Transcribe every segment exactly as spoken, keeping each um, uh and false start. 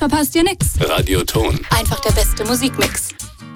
verpasst ihr nix. Radioton. Einfach der beste Musikmix.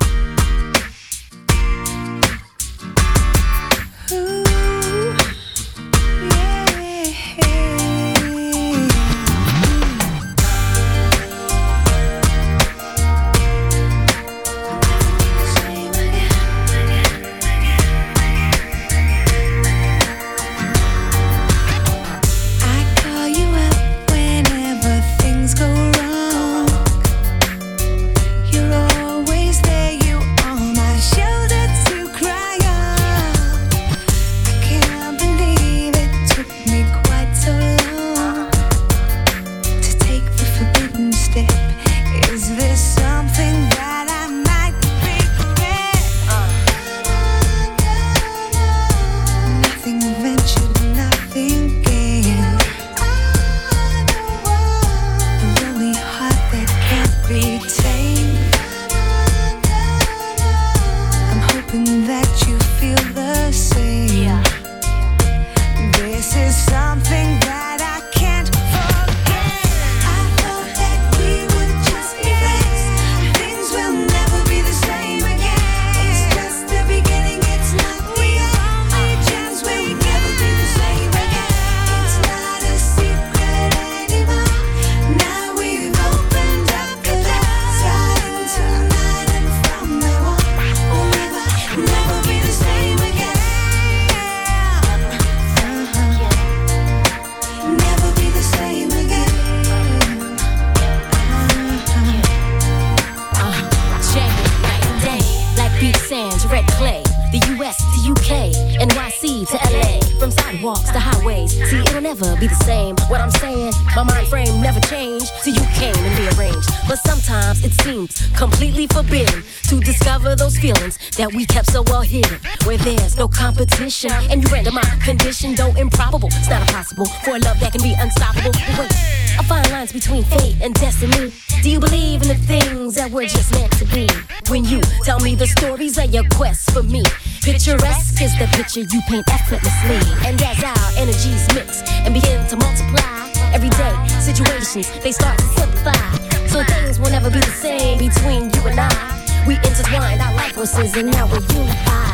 That we kept so well hidden, where there's no competition, and you render my condition, though improbable. It's not impossible for a love that can be unstoppable. But wait, I find lines between fate and destiny. Do you believe in the things that we're just meant to be? When you tell me the stories of your quest for me, picturesque is the picture you paint effortlessly. And as our energies mix and begin to multiply, everyday situations, they start to simplify. So things will never be the same between you and I. We intertwined our life forces and now we're unified.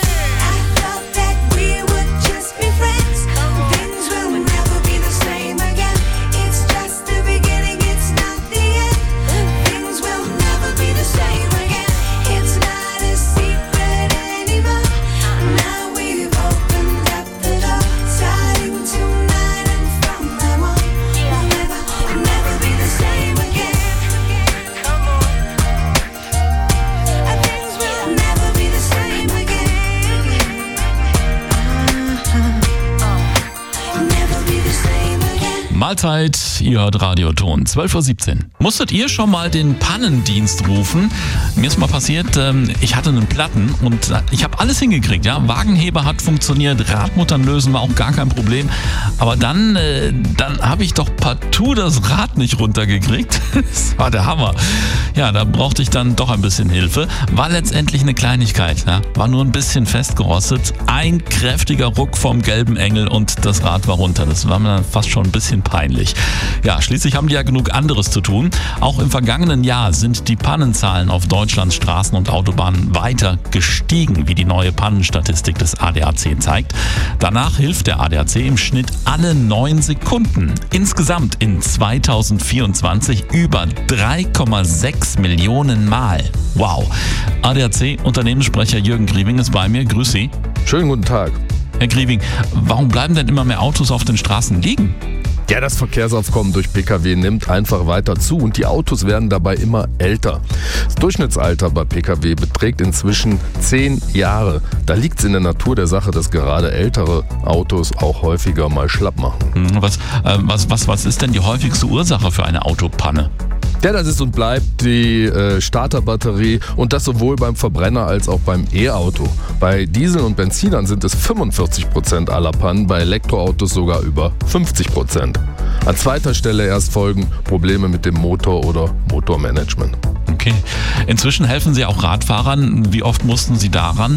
Mahlzeit, ihr hört Radioton, zwölf Uhr siebzehn. Musstet ihr schon mal den Pannendienst rufen? Mir ist mal passiert, ich hatte einen Platten und ich habe alles hingekriegt. Ja? Wagenheber hat funktioniert, Radmuttern lösen war auch gar kein Problem. Aber dann, dann habe ich doch partout das Rad nicht runtergekriegt. Das war der Hammer. Ja, da brauchte ich dann doch ein bisschen Hilfe. War letztendlich eine Kleinigkeit. Ja? War nur ein bisschen festgerostet. Ein kräftiger Ruck vom gelben Engel und das Rad war runter. Das war mir dann fast schon ein bisschen peinlich. Ja, schließlich haben die ja genug anderes zu tun. Auch im vergangenen Jahr sind die Pannenzahlen auf Deutschlands Straßen und Autobahnen weiter gestiegen, wie die neue Pannenstatistik des A D A C zeigt. Danach hilft der A D A C im Schnitt alle neun Sekunden. Insgesamt in zweitausendvierundzwanzig über drei Komma sechs Millionen Mal. Wow. A D A C-Unternehmenssprecher Jürgen Grieving ist bei mir. Grüß Sie. Schönen guten Tag. Herr Grieving, warum bleiben denn immer mehr Autos auf den Straßen liegen? Ja, das Verkehrsaufkommen durch Pkw nimmt einfach weiter zu und die Autos werden dabei immer älter. Das Durchschnittsalter bei Pkw beträgt inzwischen zehn Jahre. Da liegt es in der Natur der Sache, dass gerade ältere Autos auch häufiger mal schlapp machen. Was, äh, was, was, was ist denn die häufigste Ursache für eine Autopanne? Ja, das ist und bleibt die äh, Starterbatterie und das sowohl beim Verbrenner als auch beim E-Auto. Bei Diesel- und Benzinern sind es fünfundvierzig Prozent aller Pannen, bei Elektroautos sogar über fünfzig Prozent. An zweiter Stelle erst folgen Probleme mit dem Motor oder Motormanagement. Okay. Inzwischen helfen Sie auch Radfahrern. Wie oft mussten Sie daran?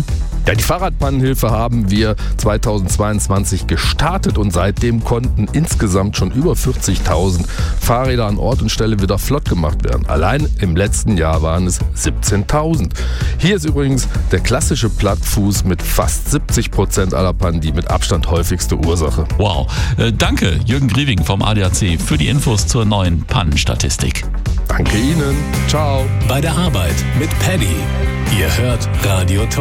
Ja, die Fahrradpannenhilfe haben wir zweitausendzweiundzwanzig gestartet und seitdem konnten insgesamt schon über vierzigtausend Fahrräder an Ort und Stelle wieder flott gemacht werden. Allein im letzten Jahr waren es siebzehntausend. Hier ist übrigens der klassische Plattfuß mit fast siebzig Prozent aller Pannen die mit Abstand häufigste Ursache. Wow. Äh, danke, Jürgen Grieving vom A D A C, für die Infos zur neuen Pannenstatistik. Danke Ihnen. Ciao. Bei der Arbeit mit Paddy. Ihr hört Radio Ton.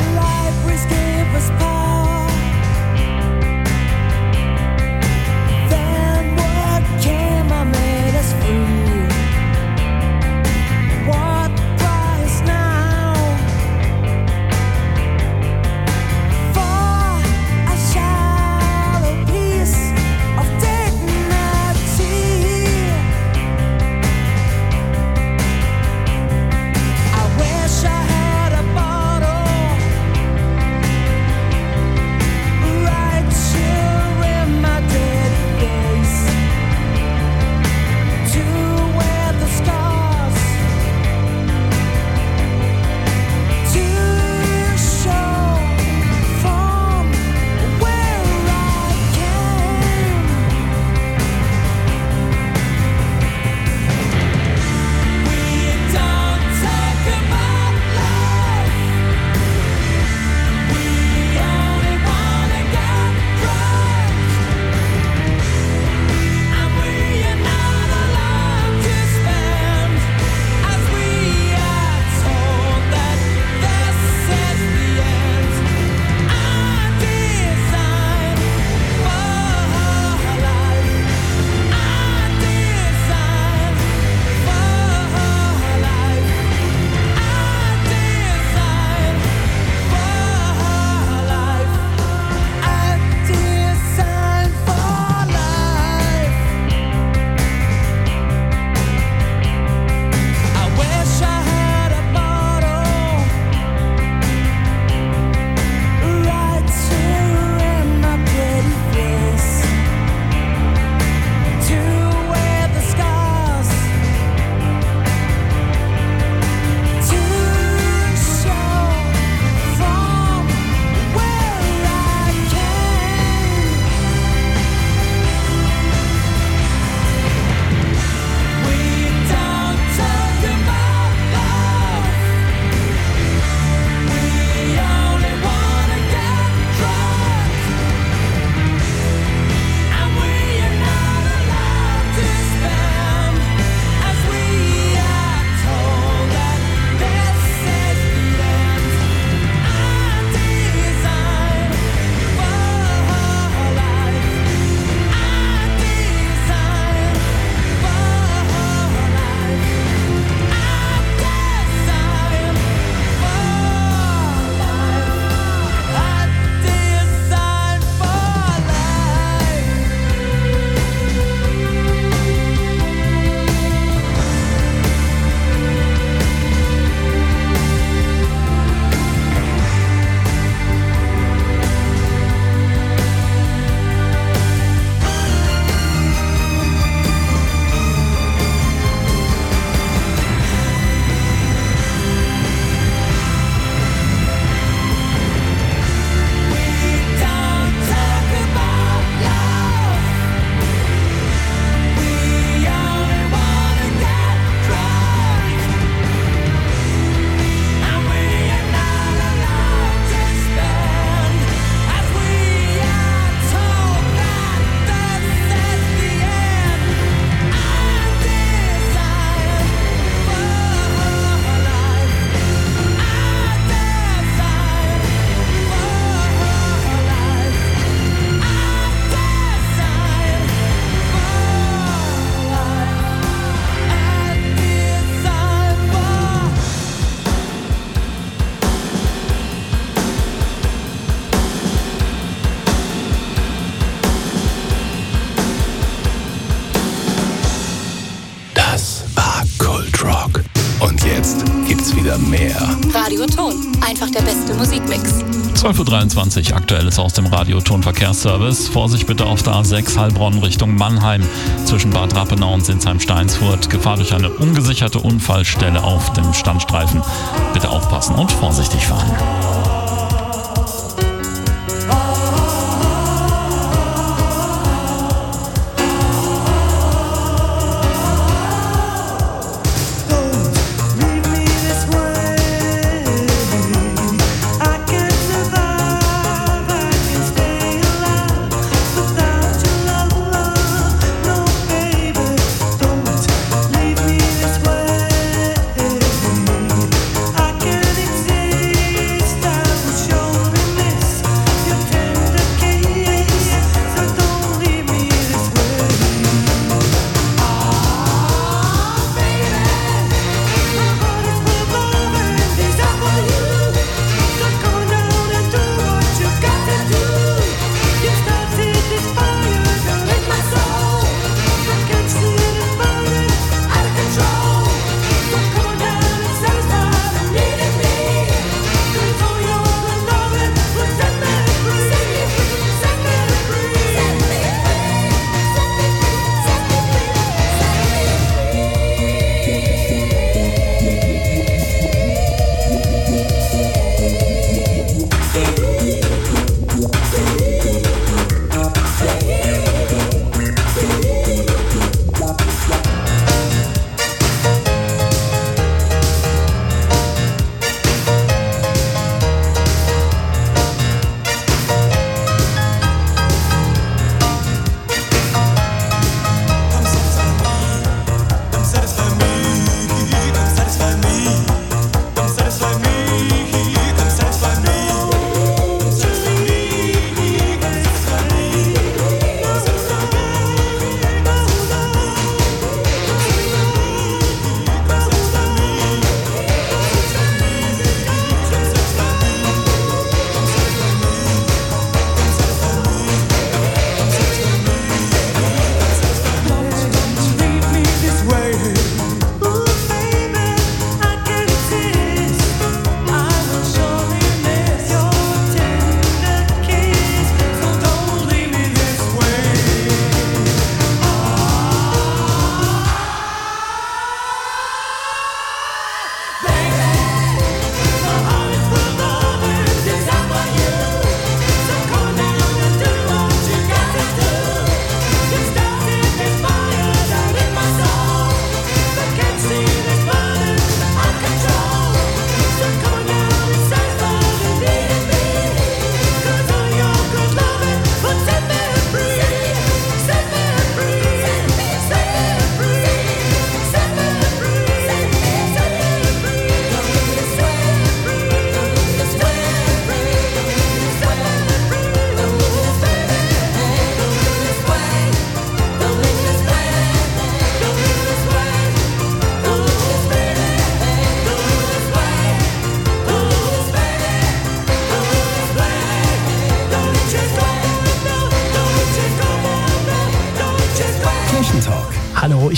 wieder mehr. Radio Ton, einfach der beste Musikmix. zwölf Uhr dreiundzwanzig, Aktuelles aus dem Radio Ton Verkehrsservice. Vorsicht bitte auf der A sechs Heilbronn Richtung Mannheim zwischen Bad Rappenau und Sinsheim-Steinsfurt. Gefahr durch eine ungesicherte Unfallstelle auf dem Standstreifen. Bitte aufpassen und vorsichtig fahren.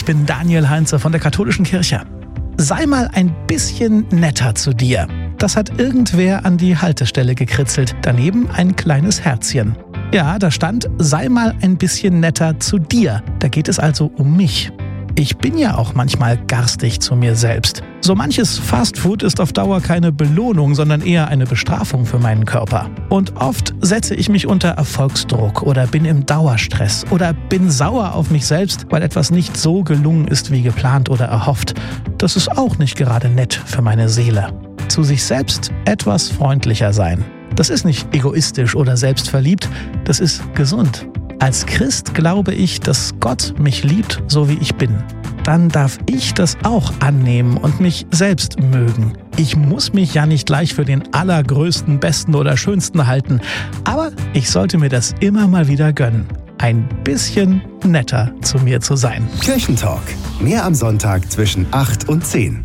ich bin Daniel Heinze von der Katholischen Kirche. Sei mal ein bisschen netter zu dir. Das hat irgendwer an die Haltestelle gekritzelt. Daneben ein kleines Herzchen. Ja, da stand, sei mal ein bisschen netter zu dir. Da geht es also um mich. Ich bin ja auch manchmal garstig zu mir selbst. So manches Fastfood ist auf Dauer keine Belohnung, sondern eher eine Bestrafung für meinen Körper. Und oft setze ich mich unter Erfolgsdruck oder bin im Dauerstress oder bin sauer auf mich selbst, weil etwas nicht so gelungen ist wie geplant oder erhofft. Das ist auch nicht gerade nett für meine Seele. Zu sich selbst etwas freundlicher sein. Das ist nicht egoistisch oder selbstverliebt, das ist gesund. Als Christ glaube ich, dass Gott mich liebt, so wie ich bin. Dann darf ich das auch annehmen und mich selbst mögen. Ich muss mich ja nicht gleich für den allergrößten, besten oder schönsten halten, aber ich sollte mir das immer mal wieder gönnen, ein bisschen netter zu mir zu sein. Kirchentalk. Mehr am Sonntag zwischen acht und zehn.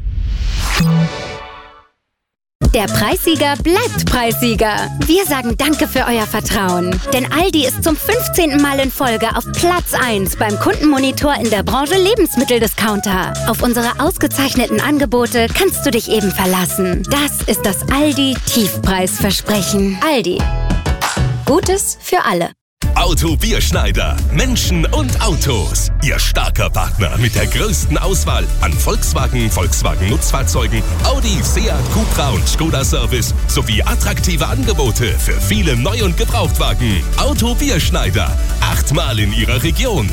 Der Preissieger bleibt Preissieger. Wir sagen Danke für euer Vertrauen. Denn Aldi ist zum fünfzehnten Mal in Folge auf Platz eins beim Kundenmonitor in der Branche Lebensmitteldiscounter. Auf unsere ausgezeichneten Angebote kannst du dich eben verlassen. Das ist das Aldi-Tiefpreisversprechen. Aldi. Gutes für alle. Auto Bierschneider. Menschen und Autos. Ihr starker Partner mit der größten Auswahl an Volkswagen, Volkswagen Nutzfahrzeugen, Audi, Seat, Cupra und Skoda Service sowie attraktive Angebote für viele Neu- und Gebrauchtwagen. Auto Bierschneider. Achtmal in ihrer Region